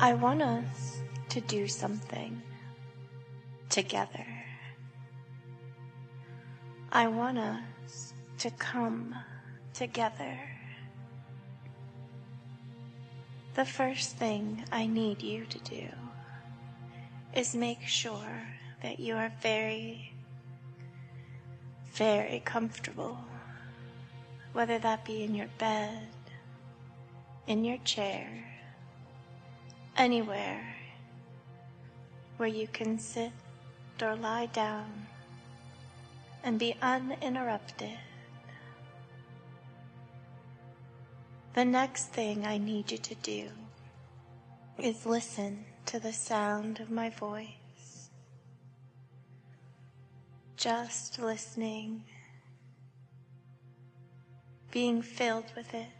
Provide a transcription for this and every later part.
I want us to do something together. I want us to come together. The first thing I need you to do is make sure that you are very, very comfortable, whether that be in your bed, in your chair, anywhere where you can sit or lie down and be uninterrupted. The next thing I need you to do is listen to the sound of my voice. Just listening, being filled with it,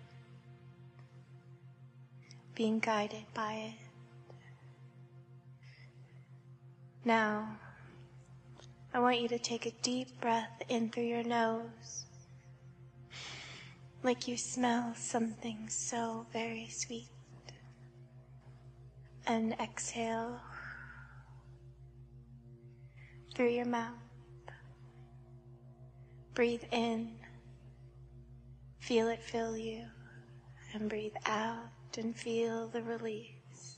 being guided by it. Now, I want you to take a deep breath in through your nose, like you smell something so very sweet. And exhale through your mouth. Breathe in, feel it fill you, and breathe out and feel the release.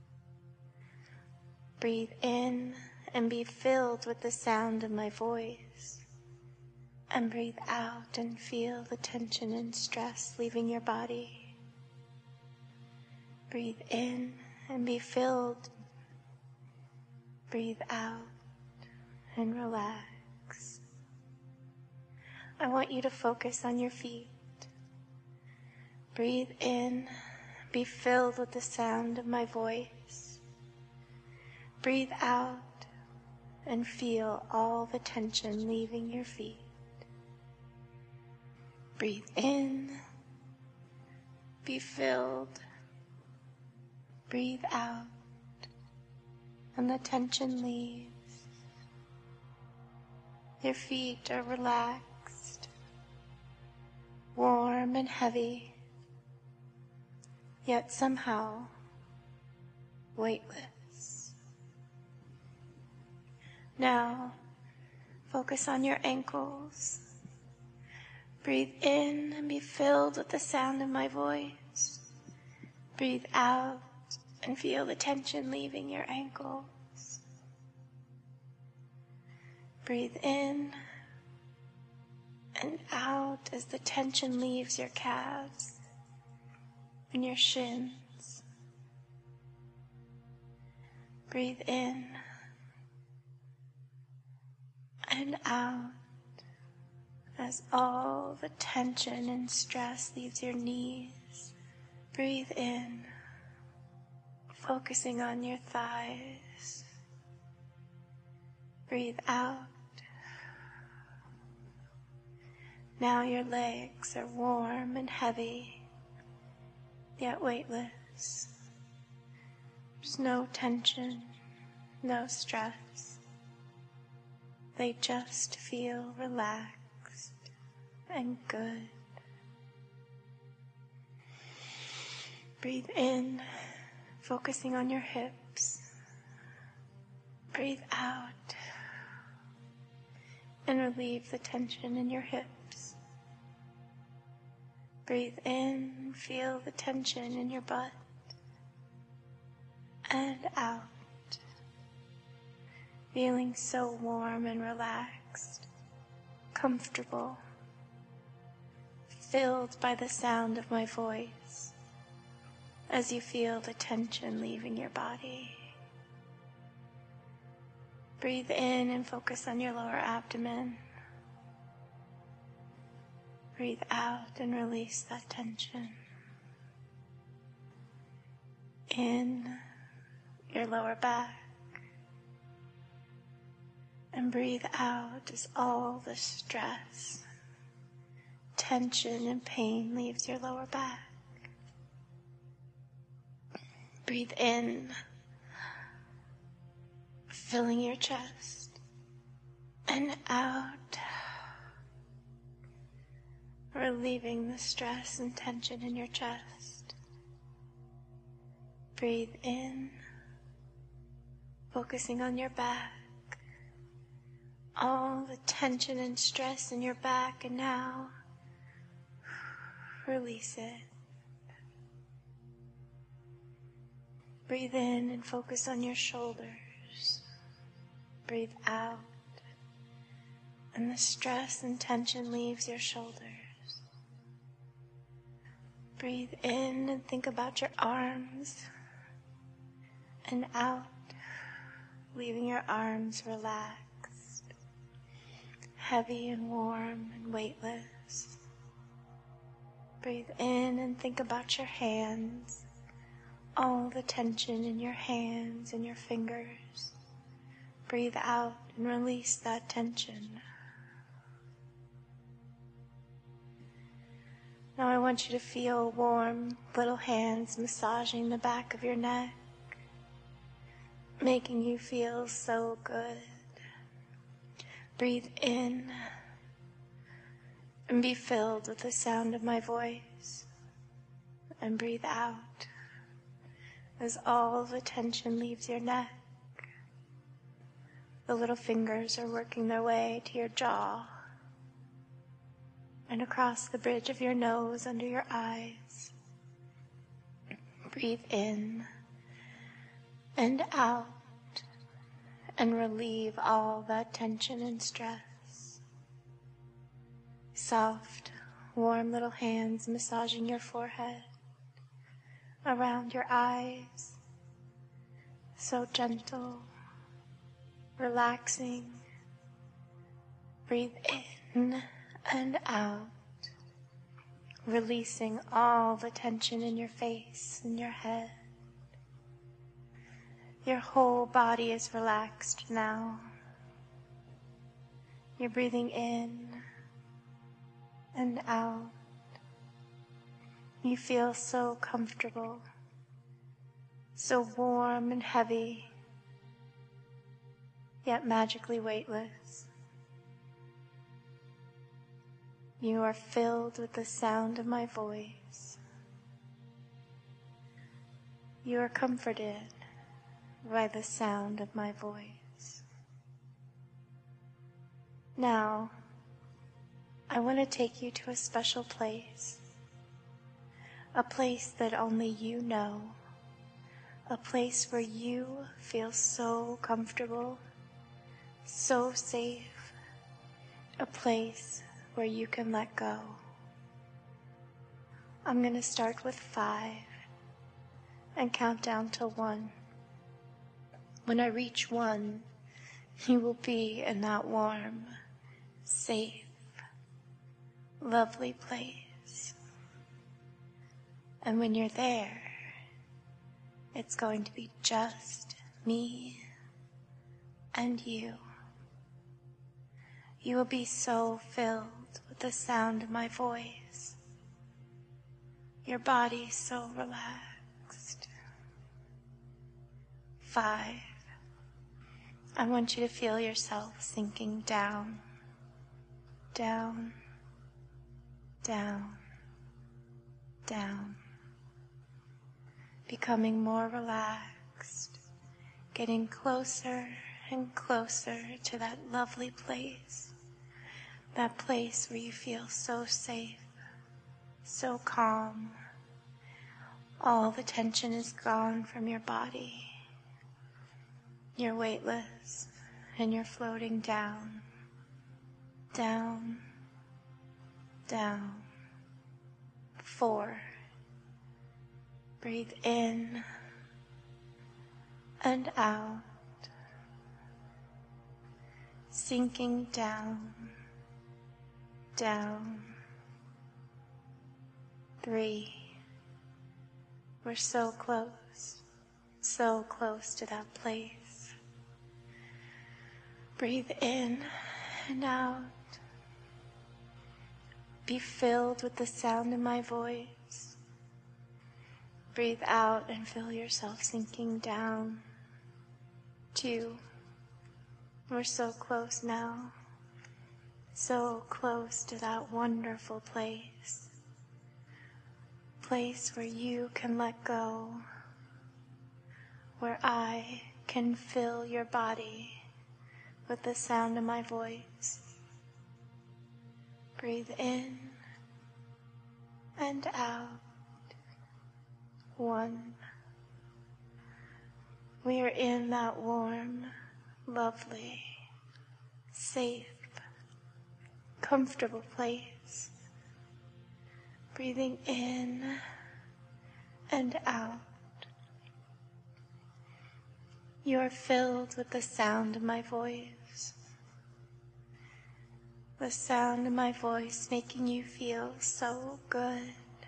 Breathe in and be filled with the sound of my voice. And breathe out and feel the tension and stress leaving your body. Breathe in and be filled. Breathe out and relax. I want you to focus on your feet. Breathe in, be filled with the sound of my voice. Breathe out and feel all the tension leaving your feet. Breathe in, be filled. Breathe out, and the tension leaves. Your feet are relaxed, warm and heavy, yet somehow weightless. Now, focus on your ankles. Breathe in and be filled with the sound of my voice. Breathe out and feel the tension leaving your ankles. Breathe in and out as the tension leaves your calves and your shins. Breathe in and out as all the tension and stress leaves your knees. Breathe in, focusing on your thighs. Breathe out. Now your legs are warm and heavy, yet weightless. There's no tension, no stress. They just feel relaxed and good. Breathe in, focusing on your hips. Breathe out and relieve the tension in your hips. Breathe in, feel the tension in your butt. And out, feeling so warm and relaxed, comfortable, filled by the sound of my voice as you feel the tension leaving your body. Breathe in and focus on your lower abdomen. Breathe out and release that tension. In your lower back. And breathe out as all the stress, tension, and pain leaves your lower back. Breathe in, filling your chest, and out, relieving the stress and tension in your chest. Breathe in, focusing on your back. All the tension and stress in your back, and now release it. Breathe in and focus on your shoulders. Breathe out, and the stress and tension leaves your shoulders. Breathe in and think about your arms, and out, leaving your arms relaxed, heavy and warm and weightless. Breathe in and think about your hands, all the tension in your hands and your fingers. Breathe out and release that tension. Now I want you to feel warm little hands massaging the back of your neck, making you feel so good. Breathe in and be filled with the sound of my voice, and breathe out as all the tension leaves your neck. The little fingers are working their way to your jaw and across the bridge of your nose under your eyes. Breathe in and out and relieve all that tension and stress. Soft, warm little hands massaging your forehead, around your eyes, so gentle, relaxing. Breathe in and out, releasing all the tension in your face and your head. Your whole body is relaxed now. You're breathing in and out. You feel so comfortable, so warm and heavy, yet magically weightless. You are filled with the sound of my voice. You are comforted by the sound of my voice. Now, I want to take you to a special place, a place that only you know, a place where you feel so comfortable, so safe, a place where you can let go. I'm going to start with 5 and count down to 1. When I reach 1, you will be in that warm, safe, lovely place. And when you're there, it's going to be just me and you. You will be so filled with the sound of my voice. Your body so relaxed. 5. I want you to feel yourself sinking down, down, down, down. Becoming more relaxed, getting closer and closer to that lovely place. That place where you feel so safe, so calm. All the tension is gone from your body. You're weightless and you're floating down, down, down. 4. Breathe in and out, sinking down, down. 3. We're so close to that place. Breathe in and out. Be filled with the sound of my voice. Breathe out and feel yourself sinking down. 2. We're so close now. So close to that wonderful place. Place where you can let go. where I can fill your body with the sound of my voice. Breathe in and out. 1. We are in that warm, lovely, safe, comfortable place. Breathing in and out. You are filled with the sound of my voice. The sound of my voice making you feel so good.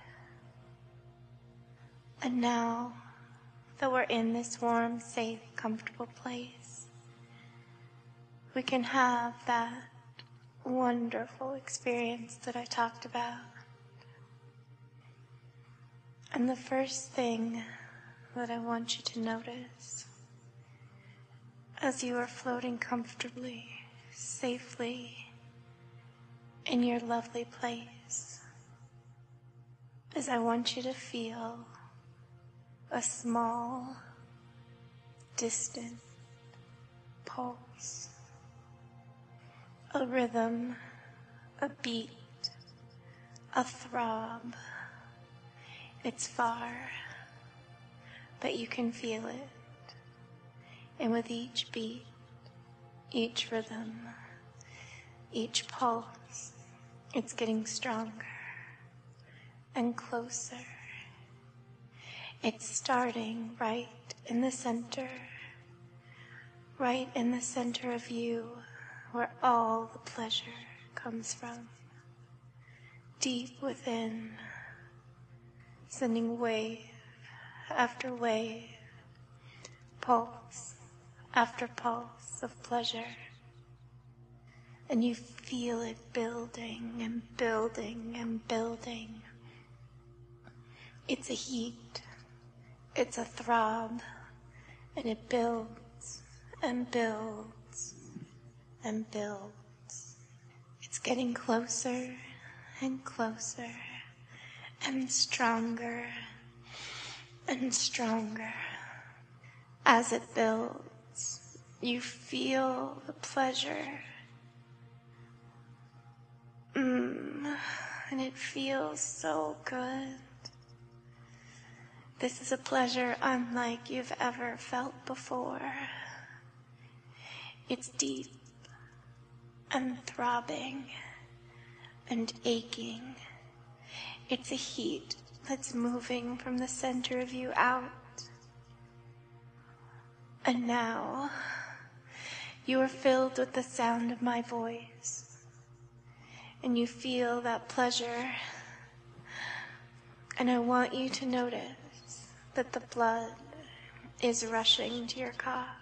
And now that we're in this warm, safe, comfortable place, we can have that wonderful experience that I talked about. And the first thing that I want you to notice as you are floating comfortably, safely in your lovely place is I want you to feel a small, distant pulse, a rhythm, a beat, a throb. It's far, but you can feel it. And with each beat, each rhythm, each pulse, it's getting stronger and closer. It's starting right in the center of you, where all the pleasure comes from. Deep within, sending wave after wave, pulse after pulse of pleasure. And you feel it building and building and building. It's a heat, it's a throb, and it builds and builds and builds. It's getting closer and closer and stronger and stronger. As it builds, you feel the pleasure. And it feels so good. This is a pleasure unlike you've ever felt before. It's deep and throbbing and aching. It's a heat that's moving from the center of you out. And now you are filled with the sound of my voice. And you feel that pleasure. And I want you to notice that the blood is rushing to your cock.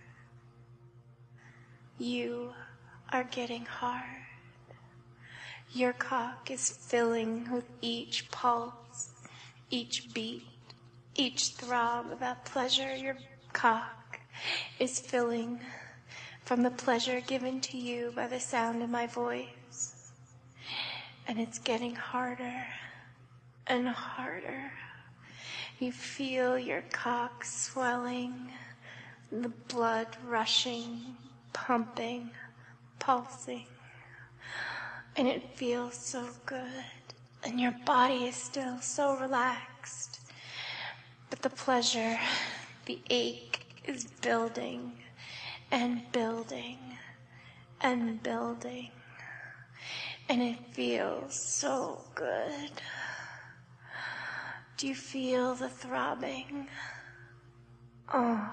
You are getting hard. Your cock is filling with each pulse, each beat, each throb of that pleasure. Your cock is filling from the pleasure given to you by the sound of my voice. And it's getting harder and harder. You feel your cock swelling, the blood rushing, pumping, pulsing. And it feels so good. And your body is still so relaxed. But the pleasure, the ache is building and building and building. And it feels so good. Do you feel the throbbing? Oh.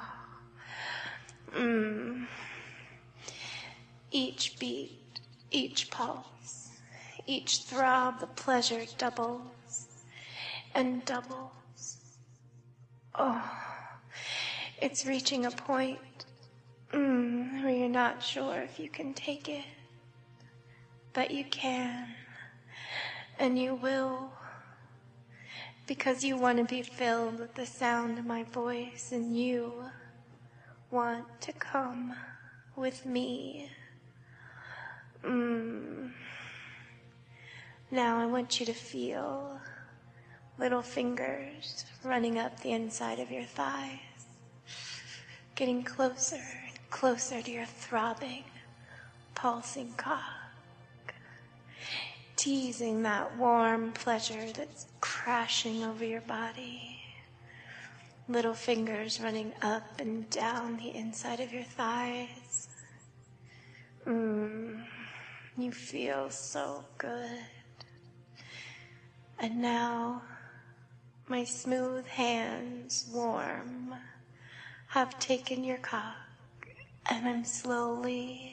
Each beat, each pulse, each throb, the pleasure doubles and doubles. Oh, it's reaching a point where you're not sure if you can take it. But you can, and you will, because you want to be filled with the sound of my voice, and you want to come with me. Now I want you to feel little fingers running up the inside of your thighs. getting closer and closer to your throbbing, pulsing cock, teasing that warm pleasure that's crashing over your body. Little fingers running up and down the inside of your thighs. You feel so good. And now, my smooth hands, warm, have taken your cock, and I'm slowly,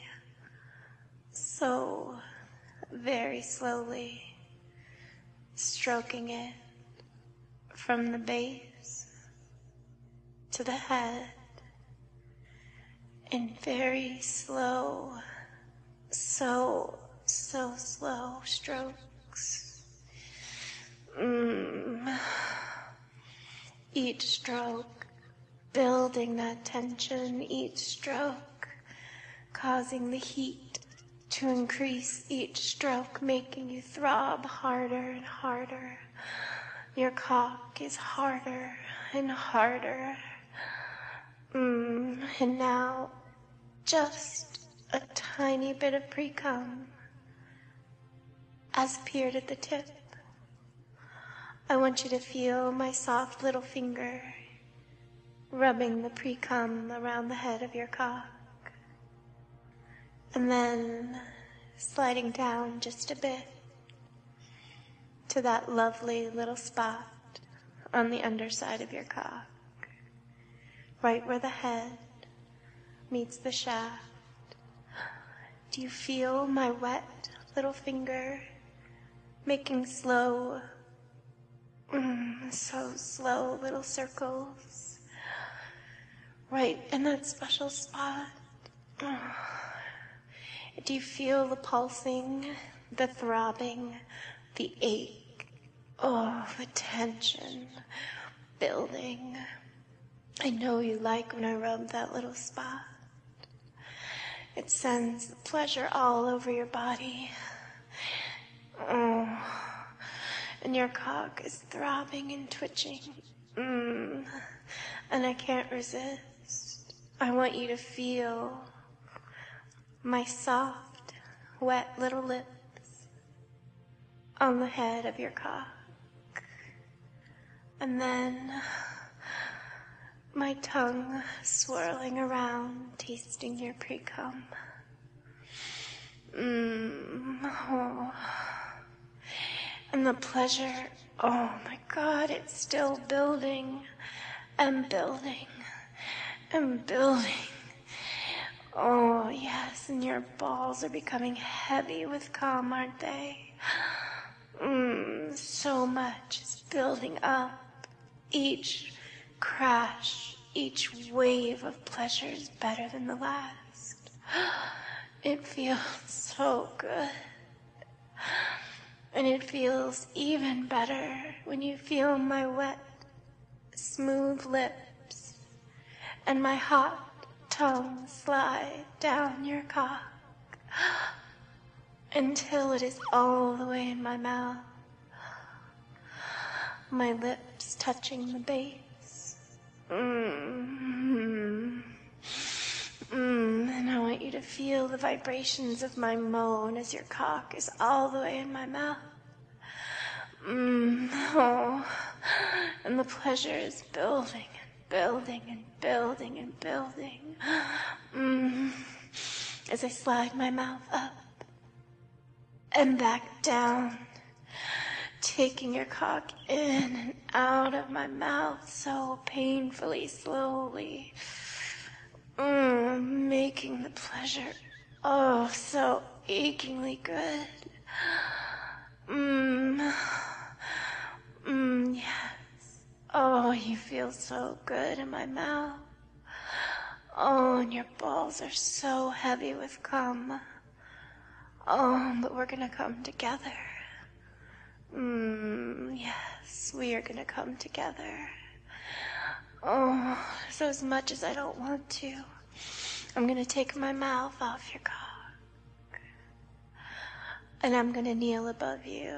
so very slowly, stroking it from the base to the head in very slow, so slow strokes. Each stroke building that tension, each stroke causing the heat to increase, each stroke making you throb harder and harder. Your cock is harder and harder. And now just a tiny bit of pre-cum has appeared at the tip. I want you to feel my soft little finger rubbing the pre-cum around the head of your cock, and then sliding down just a bit to that lovely little spot on the underside of your cock, right where the head meets the shaft. Do you feel my wet little finger making slow, so slow little circles right in that special spot? Do you feel the pulsing, the throbbing, the ache, the tension building? I know you like when I rub that little spot. It sends the pleasure all over your body. And your cock is throbbing and twitching. And I can't resist. I want you to feel my soft, wet little lips on the head of your cock. And then my tongue swirling around, tasting your pre-cum. And the pleasure, oh my God, it's still building and building and building. Oh yes, and your balls are becoming heavy with cum, aren't they? So much is building up. Each crash, each wave of pleasure is better than the last. It feels so good. And it feels even better when you feel my wet, smooth lips and my hot tongue slide down your cock until it is all the way in my mouth. My lips touching the base. And I want you to feel the vibrations of my moan as your cock is all the way in my mouth. And the pleasure is building and building and building and building. As I slide my mouth up and back down, taking your cock in and out of my mouth so painfully, slowly. Making the pleasure, so achingly good. Yes. Oh, you feel so good in my mouth. Oh, and your balls are so heavy with cum. Oh, but we're gonna come together. Yes, we are gonna come together. Oh, so as much as I don't want to, I'm gonna take my mouth off your cock. And I'm gonna kneel above you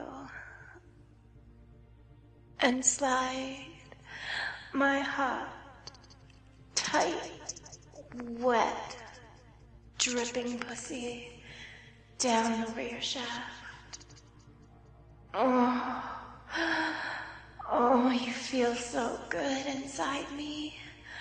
and slide my hot, tight, wet, dripping pussy down over your shaft. Oh, you feel so good inside me.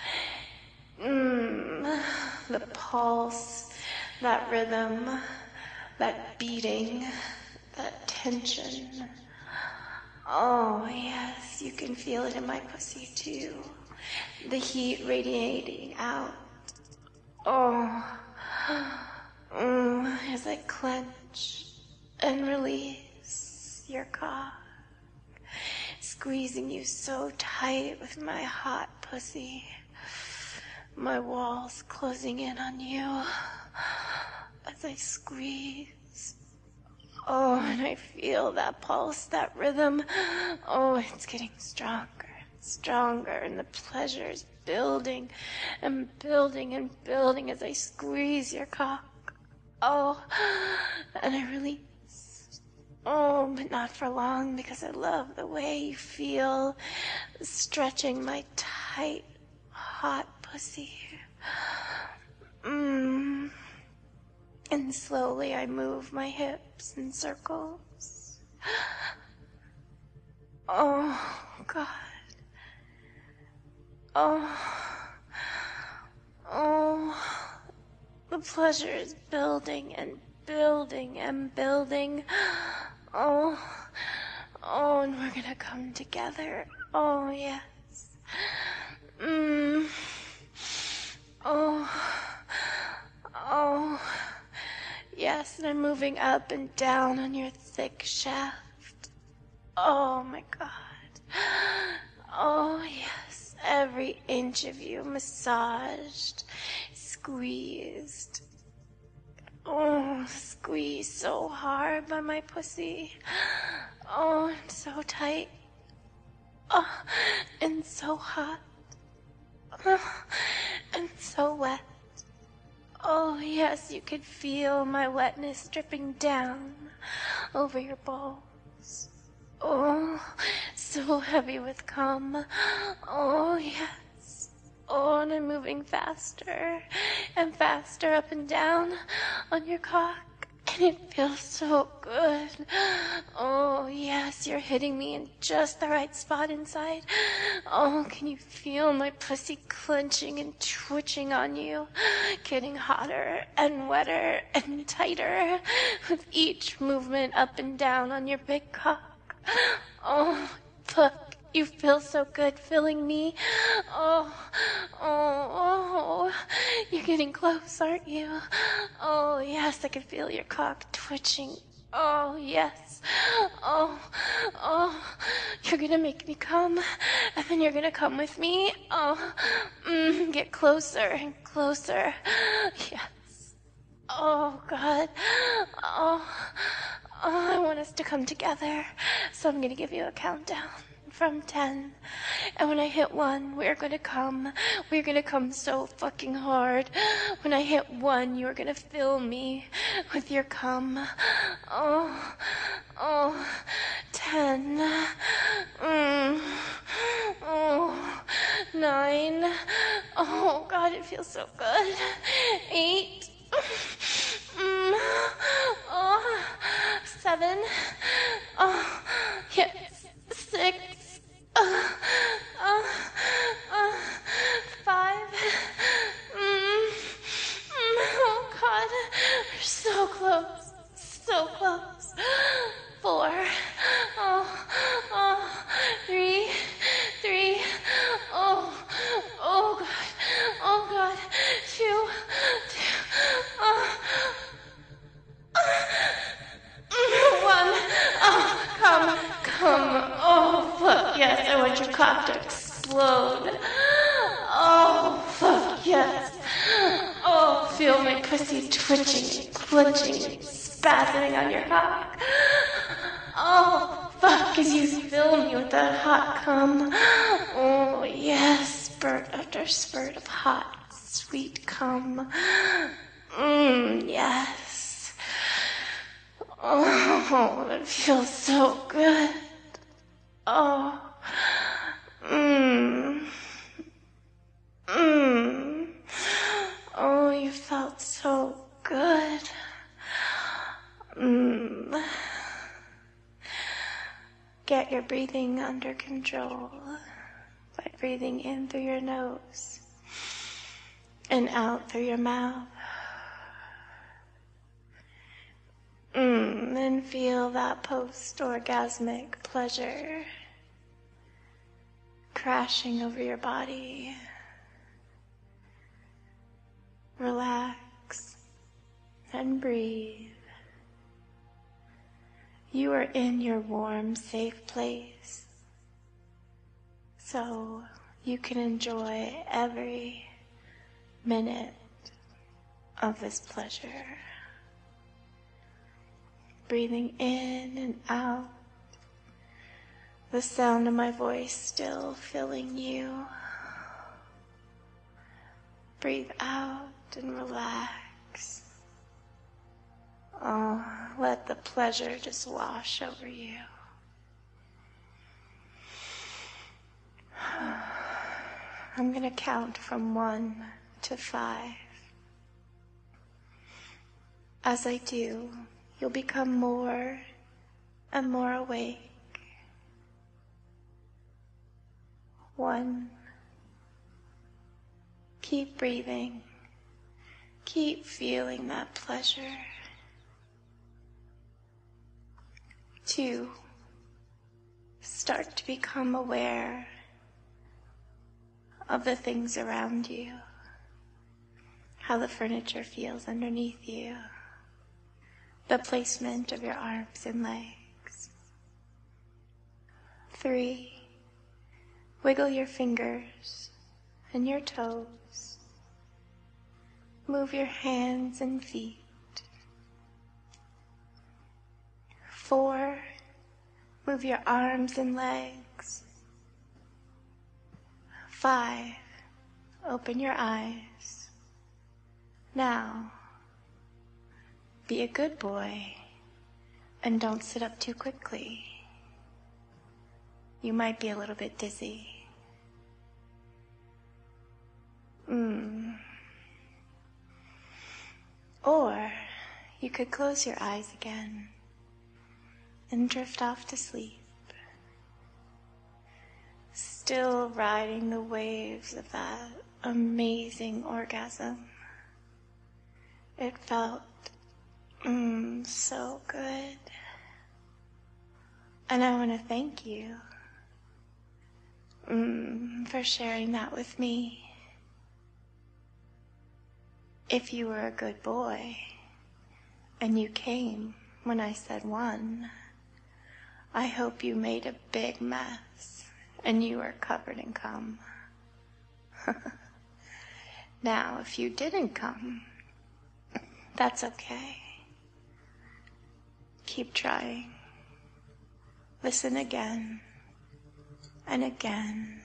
The pulse, that rhythm, that beating, that tension. Oh, yes, you can feel it in my pussy too. The heat radiating out. Oh, as I clench and release your cock, squeezing you so tight with my hot pussy, my walls closing in on you as I squeeze. Oh, and I feel that pulse, that rhythm. Oh, it's getting stronger and stronger, and the pleasure is building and building and building as I squeeze your cock. Oh, and I release. Oh, but not for long, because I love the way you feel stretching my tight, hot pussy. And slowly I move my hips in circles. Oh, God. Oh, the pleasure is building and building and building. Oh, and we're gonna come together. Oh, yes. Oh, yes, and I'm moving up and down on your thick shaft. Oh, my God. Oh, yes, every inch of you massaged, squeezed. Oh, squeezed so hard by my pussy. Oh, and so tight. Oh, and so hot. And so wet. Oh, yes, you could feel my wetness dripping down over your balls. Oh, so heavy with cum. Oh, yes. Oh, and I'm moving faster and faster up and down on your cock. And it feels so good. Oh, yes, you're hitting me in just the right spot inside. Oh, can you feel my pussy clenching and twitching on you? Getting hotter and wetter and tighter with each movement up and down on your big cock. Oh, look. You feel so good filling me. Oh, you're getting close, aren't you? Oh, yes, I can feel your cock twitching. Oh, yes. Oh, you're gonna make me come, and then you're gonna come with me. Oh, get closer and closer. Yes. Oh, God. Oh, I want us to come together, so I'm gonna give you a countdown. From 10. And when I hit 1, we're gonna come. We're gonna come so fucking hard. When I hit 1, you're gonna fill me with your cum. Oh, 10. 9. Oh, God, it feels so good. 8. 7. Oh, yes. 6. 5. Oh, God. We're so close. So close. 4. 3. Oh, God. Oh, God. 2. 1. Oh, come. Oh, fuck, yes, I want your cock to explode. Oh, fuck, yes. Oh, feel my pussy twitching, clenching, spasming on your cock. Oh, fuck, as you fill me with that hot cum. Oh, yes, spurt after spurt of hot, sweet cum. Yes. Oh, it feels so good. Oh. get your breathing under control by breathing in through your nose and out through your mouth. And feel that post-orgasmic pleasure crashing over your body. Relax and breathe. You are in your warm, safe place, so you can enjoy every minute of this pleasure. Breathing in and out, the sound of my voice still filling you. Breathe out and relax. Oh, let the pleasure just wash over you. I'm going to count from 1 to 5. As I do, you'll become more and more awake. 1. Keep breathing. Keep feeling that pleasure. 2. Start to become aware of the things around you, how the furniture feels underneath you, the placement of your arms and legs. 3. Wiggle your fingers and your toes. Move your hands and feet. 4. Move your arms and legs. 5. Open your eyes. Now, be a good boy and don't sit up too quickly. You might be a little bit dizzy. Or you could close your eyes again and drift off to sleep, still riding the waves of that amazing orgasm. It felt so good. And I want to thank you for sharing that with me. If you were a good boy and you came when I said 1, I hope you made a big mess and you were covered in cum. Now, if you didn't come, that's okay. Keep trying. Listen again and again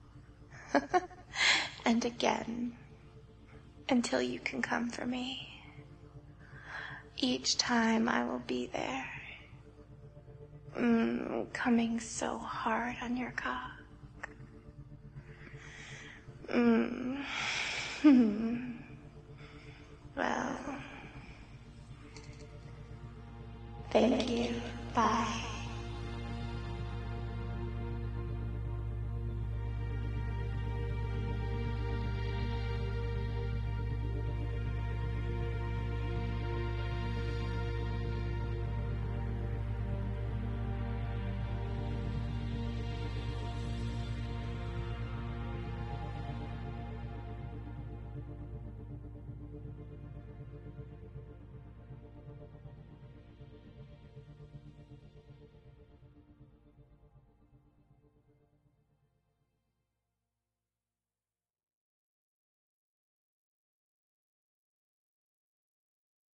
and again until you can come for me. Each time I will be there, coming so hard on your cock. Well, thank you. Bye.